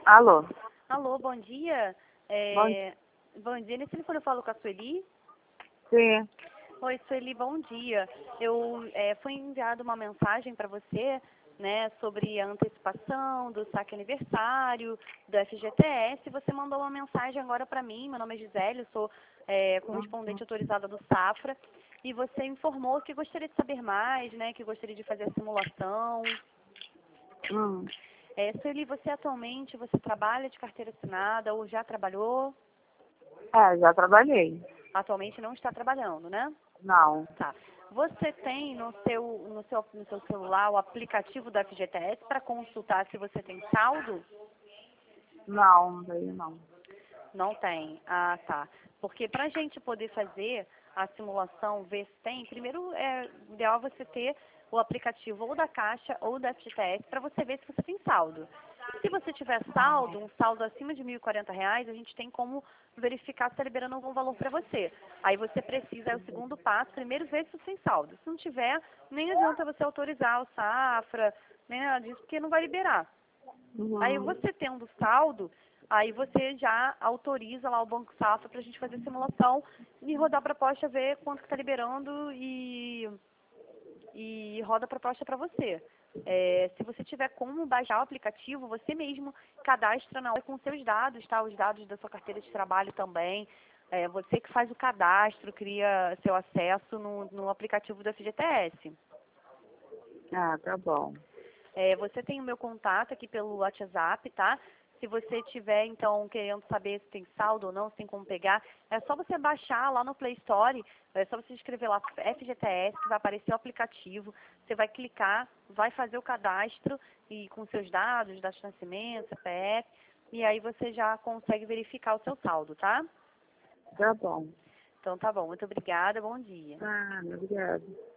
Alô? Alô, bom dia. Bom, Bom dia. Nesse telefone eu falo com a Sueli. sim. Oi, Sueli, bom dia. Foi enviada uma mensagem para você, né, sobre a antecipação do saque aniversário, do FGTS. Você mandou uma mensagem agora para mim. Meu nome é Gisele, eu sou correspondente autorizada do Safra. E você informou que gostaria de saber mais, né, que gostaria de fazer a simulação. Hum. Sueli, você trabalha de carteira assinada ou já trabalhou? Já trabalhei. Atualmente não está trabalhando, né? Não. Tá. Você tem no seu celular o aplicativo da FGTS para consultar se você tem saldo? Não, daí não. Não tem. Ah, tá. Porque para a gente poder fazer a simulação, ver se tem, primeiro é ideal você ter o aplicativo ou da Caixa ou da FGTS para você ver se você tem saldo. Se você tiver saldo, um saldo acima de R$ 1.040, a gente tem como verificar se está liberando algum valor para você. Aí você precisa, é o segundo passo, primeiro ver se você tem saldo. Se não tiver, nem adianta você autorizar o Safra, nem nada disso, porque não vai liberar. Aí Uhum. você tendo saldo, aí você já autoriza lá o Banco Safra para a gente fazer simulação e rodar a proposta, ver quanto que está liberando e roda a proposta para você. Se você tiver como baixar o aplicativo, você mesmo cadastra na hora com seus dados, tá? Os dados da sua carteira de trabalho também. Você que faz o cadastro, cria seu acesso no aplicativo da FGTS. Ah, tá bom. Você tem o meu contato aqui pelo WhatsApp, tá? Se você tiver, então, querendo saber se tem saldo ou não, se tem como pegar, é só você baixar lá no Play Store, é só você escrever lá FGTS, que vai aparecer o aplicativo, você vai clicar, vai fazer o cadastro e com seus dados, dados de nascimento, CPF, e aí você já consegue verificar o seu saldo, tá? Tá bom. Então tá bom, muito obrigada, bom dia. Ah, obrigada.